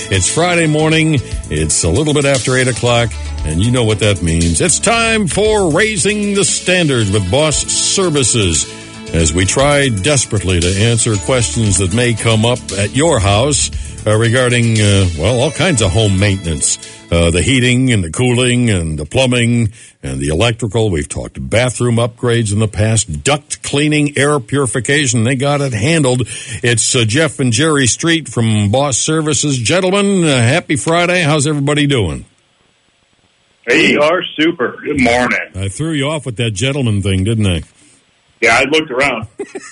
It's Friday morning. It's a little bit after 8 o'clock, and you know what that means. It's time for Raising the Standard with Boss Services, as we try desperately to answer questions that may come up at your house regarding, all kinds of home maintenance. The heating and the cooling and the plumbing and the electrical. We've talked bathroom upgrades in the past, duct cleaning, air purification. They got it handled. It's Jeff and Jerry Street from Boss Services. Gentlemen, happy Friday. How's everybody doing? We are super. Good morning. I threw you off with that gentleman thing, didn't I? Yeah, I looked around.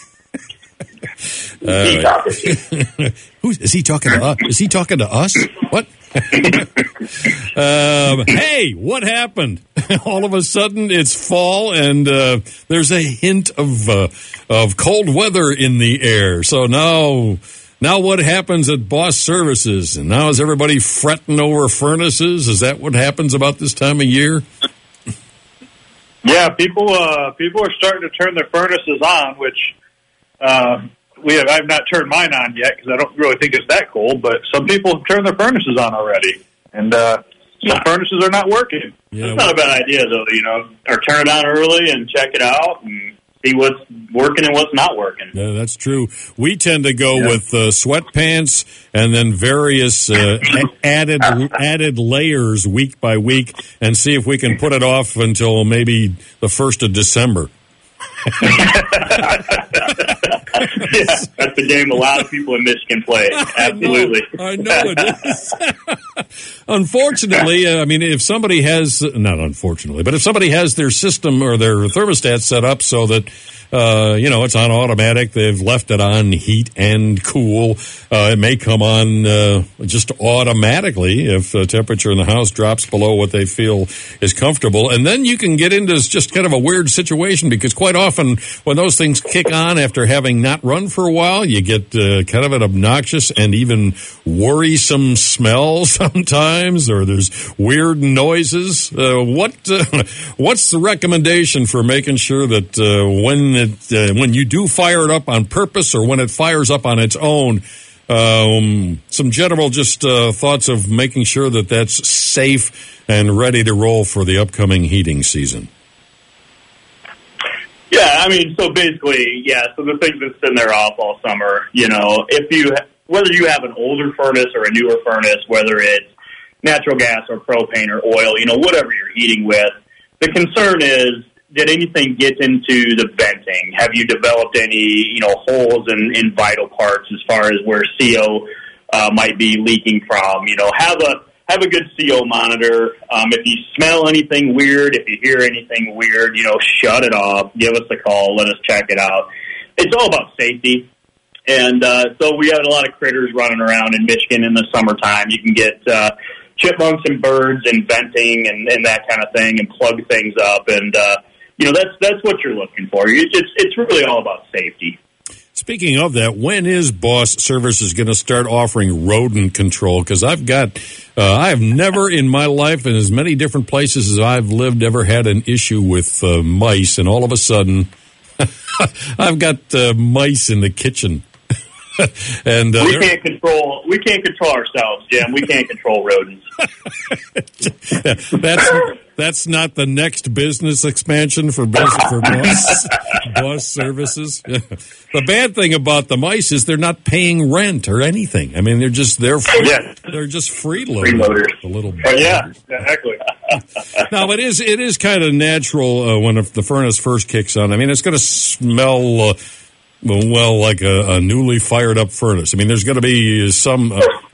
Is he talking to us? Is he talking to us? What? Hey, what happened? All of a sudden, it's fall, and there's a hint of cold weather in the air. So now what happens at Boss Services? And now is everybody fretting over furnaces? Is that what happens about this time of year? Yeah, people are starting to turn their furnaces on, which I've not turned mine on yet because I don't really think it's that cold. But some people have turned their furnaces on already, and some furnaces are not working. Yeah, it's not a bad idea, though. Or turn it on early and check it out and see what's working and what's not working. Yeah, that's true. We tend to go with sweatpants and then various added layers week by week, and see if we can put it off until maybe the 1st of December. Yeah, that's the game a lot of people in Michigan play. Absolutely. I know it is. Unfortunately, if somebody has, not unfortunately, but if somebody has their system or their thermostat set up so that, it's on automatic, they've left it on heat and cool, it may come on just automatically if the temperature in the house drops below what they feel is comfortable. And then you can get into just kind of a weird situation, because quite often when those things kick on after having not run for a while, you get kind of an obnoxious and even worrisome smell sometimes, or there's weird noises. What's the recommendation for making sure that when you do fire it up on purpose or when it fires up on its own, some general thoughts of making sure that that's safe and ready to roll for the upcoming heating season? Yeah, so basically, so the things that's been there off all summer, whether you have an older furnace or a newer furnace, whether it's natural gas or propane or oil, whatever you're heating with, the concern is, did anything get into the venting? Have you developed any, holes in vital parts as far as where CO might be leaking from? Have a good CO monitor. If you smell anything weird, if you hear anything weird, shut it off. Give us a call. Let us check it out. It's all about safety. And so we have a lot of critters running around in Michigan in the summertime. You can get chipmunks and birds and venting and that kind of thing, and plug things up. And, that's what you're looking for. It's really all about safety. Speaking of that, when is Boss Services going to start offering rodent control? Because I have never in my life, in as many different places as I've lived, ever had an issue with mice, and all of a sudden, I've got mice in the kitchen. And we can't control ourselves, Jim. We can't control rodents. That's not the next business expansion for Boss Services. The bad thing about the mice is they're not paying rent or anything. They're just they're just freeloaders. A little bit. Yeah, exactly. Now it is kind of natural when the furnace first kicks on. It's going to smell. Like a newly fired up furnace. There's going to be some.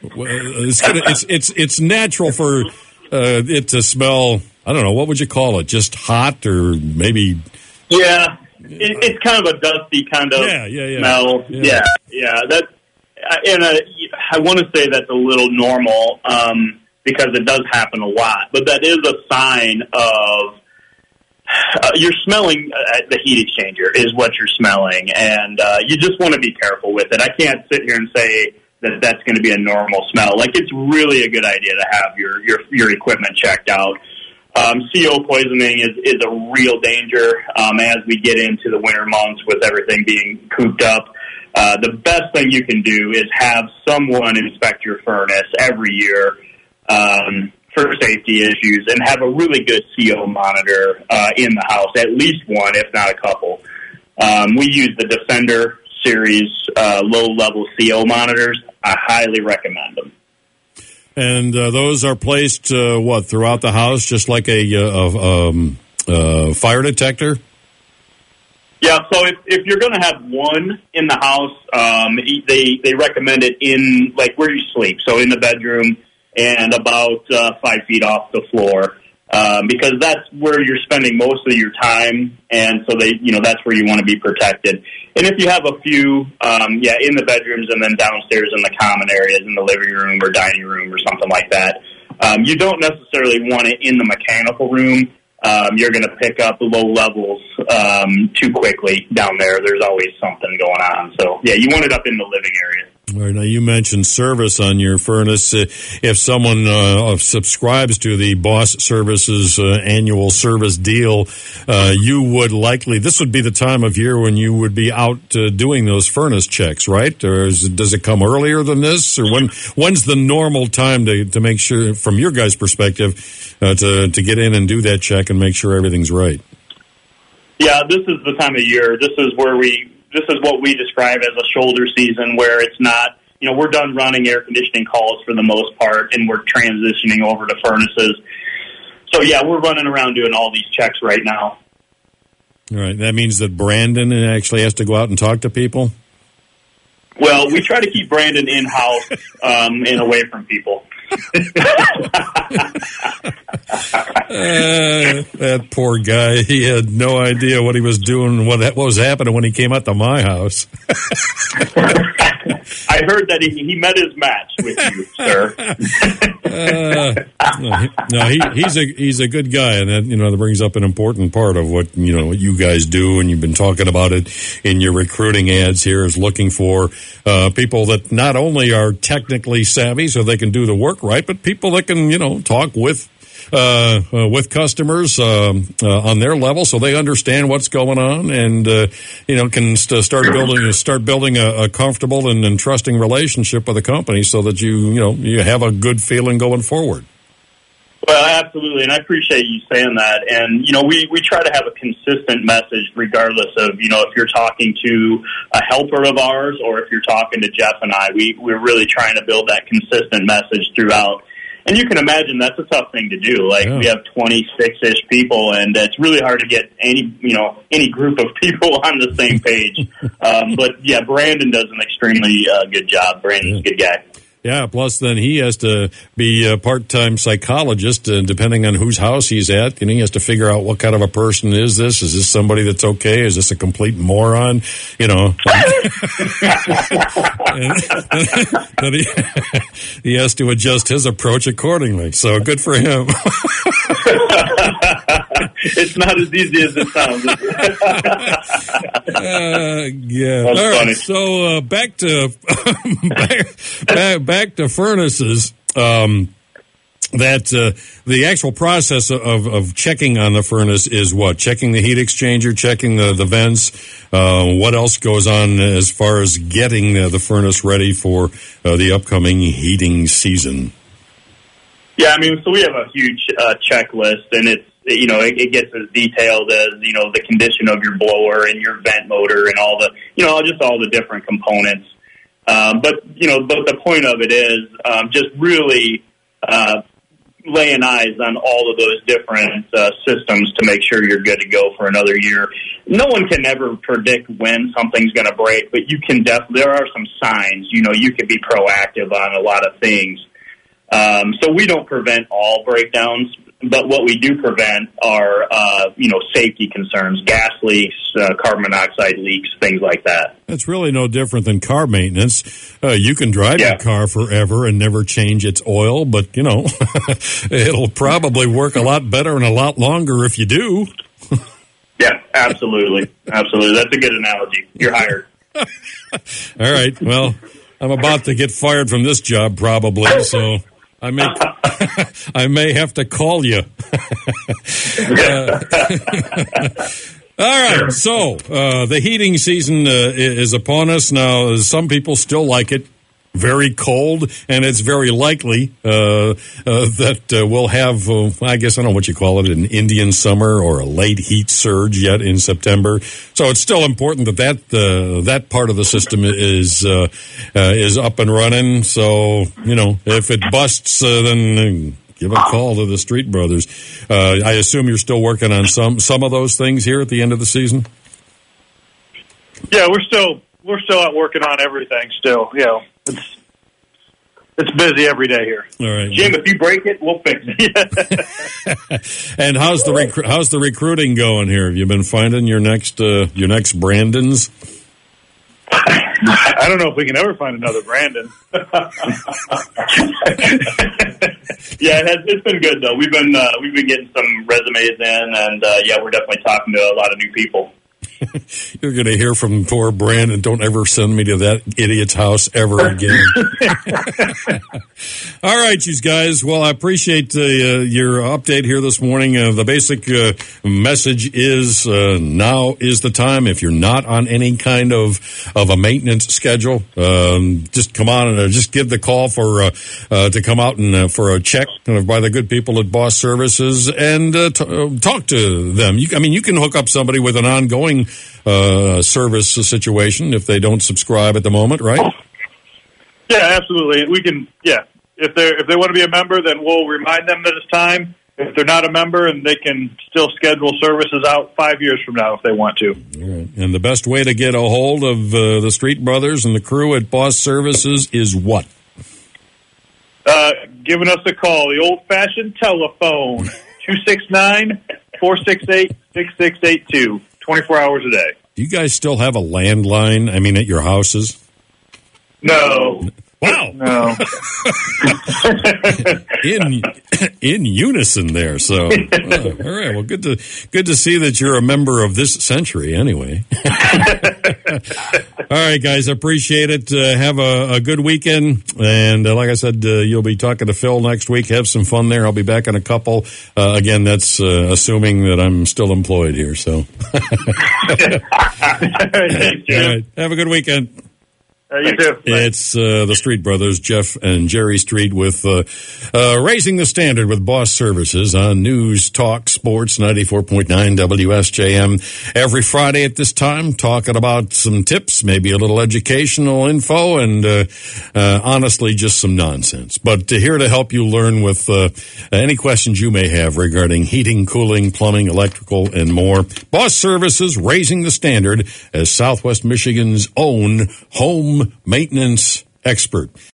It's natural for it to smell. I don't know, what would you call it? Just hot, or maybe? Yeah, it's kind of a dusty kind of smell. Yeah. That, and I want to say that's a little normal because it does happen a lot, but that is a sign of. You're smelling the heat exchanger is what you're smelling, and you just want to be careful with it. I can't sit here and say that that's going to be a normal smell. It's really a good idea to have your equipment checked out. CO poisoning is a real danger as we get into the winter months with everything being cooped up. The best thing you can do is have someone inspect your furnace every year for safety issues, and have a really good CO monitor in the house, at least one, if not a couple. We use the Defender series low-level CO monitors. I highly recommend them. And those are placed, throughout the house, just like a fire detector? Yeah, so if you're going to have one in the house, they recommend it in, like, where you sleep, so in the bedroom and about 5 feet off the floor, because that's where you're spending most of your time, and so that's where you want to be protected. And if you have a few, in the bedrooms and then downstairs in the common areas, in the living room or dining room or something like that, you don't necessarily want it in the mechanical room. You're going to pick up low levels too quickly down there. There's always something going on. So, yeah, you want it up in the living area. All right, now you mentioned service on your furnace. If someone subscribes to the Boss Services annual service deal, you would likely, this would be the time of year when you would be out doing those furnace checks, right? Or does it come earlier than this? Or when's the normal time to make sure, from your guys' perspective, to get in and do that check and make sure everything's right? Yeah, this is the time of year. This is what we describe as a shoulder season, where it's not, we're done running air conditioning calls for the most part, and we're transitioning over to furnaces. So, yeah, we're running around doing all these checks right now. All right. That means that Brandon actually has to go out and talk to people? Well, we try to keep Brandon in-house and away from people. That poor guy. He had no idea what he was doing, what was happening when he came out to my house. I heard that he met his match with you, sir. He's a good guy, and that brings up an important part of what what you guys do, and you've been talking about it in your recruiting ads here, is looking for people that not only are technically savvy so they can do the work right, but people that can talk with customers on their level, so they understand what's going on, and can start building a comfortable and trusting relationship with the company, so that you have a good feeling going forward. Well, absolutely, and I appreciate you saying that. And we try to have a consistent message, regardless of if you're talking to a helper of ours or if you're talking to Jeff and I. We're really trying to build that consistent message throughout. And you can imagine that's a tough thing to do. We have 26-ish people, and it's really hard to get any group of people on the same page. But yeah, Brandon does an extremely good job. Brandon's a good guy. Yeah, plus then he has to be a part-time psychologist, depending on whose house he's at. He has to figure out what kind of a person is this. Is this somebody that's okay? Is this a complete moron? Then he has to adjust his approach accordingly. So good for him. It's not as easy as it sounds. Yeah. That's all funny. right. So back to furnaces. The actual process of checking on the furnace is what? Checking the heat exchanger, checking the vents. What else goes on as far as getting the furnace ready for the upcoming heating season? Yeah, so we have a huge checklist, and it's it gets as detailed as the condition of your blower and your vent motor and all the just all the different components. But the point of it is just really laying eyes on all of those different systems to make sure you're good to go for another year. No one can ever predict when something's going to break, but you can there are some signs. You can be proactive on a lot of things. So we don't prevent all breakdowns, but what we do prevent are, safety concerns, gas leaks, carbon monoxide leaks, things like that. That's really no different than car maintenance. You can drive your car forever and never change its oil, but, it'll probably work a lot better and a lot longer if you do. Yeah, absolutely. Absolutely. That's a good analogy. You're hired. All right. Well, I'm about to get fired from this job probably, so I may have to call you. right, so the heating season is upon us now. Some people still like it very cold, and it's very likely that we'll have, I guess, I don't know what you call it, an Indian summer or a late heat surge yet in September. So it's still important that part of the system is up and running. So, if it busts, then give a call to the Street Brothers. I assume you're still working on some of those things here at the end of the season? Yeah, we're still out working on everything still. It's busy every day here. All right, Jim, if you break it, we'll fix it. And how's the recruiting going here? Have you been finding your next Brandons? I don't know if we can ever find another Brandon. Yeah, it's been good though. We've been getting some resumes in, and we're definitely talking to a lot of new people. You're going to hear from poor Brandon. Don't ever send me to that idiot's house ever again. All right, you guys. Well, I appreciate your update here this morning. The basic message is now is the time. If you're not on any kind of a maintenance schedule, just come on and just give the call for to come out and for a check by the good people at Boss Services and talk to them. You can hook up somebody with an ongoing service situation if they don't subscribe at the moment, right? Yeah, absolutely. We can. Yeah, if they want to be a member, then we'll remind them that it's time. If they're not a member, and they can still schedule services out 5 years from now if they want to. All right. And the best way to get a hold of the Street Brothers and the crew at Boss Services is what? Giving us a call, the old-fashioned telephone, 269-468-6682. 24 hours a day. Do you guys still have a landline? At your houses? No. Wow. No. in unison there. So, all right. Well, good to see that you're a member of this century. Anyway. All right, guys. Appreciate it. Have a good weekend. And like I said, you'll be talking to Phil next week. Have some fun there. I'll be back in a couple. Again, that's assuming that I'm still employed here. So. Thanks, Jim. All right. Have a good weekend. You too. It's the Street Brothers, Jeff and Jerry Street, with Raising the Standard with Boss Services on News Talk Sports 94.9 WSJM every Friday at this time, talking about some tips, maybe a little educational info, and honestly, just some nonsense. But here to help you learn with any questions you may have regarding heating, cooling, plumbing, electrical, and more. Boss Services, Raising the Standard as Southwest Michigan's own home maintenance expert.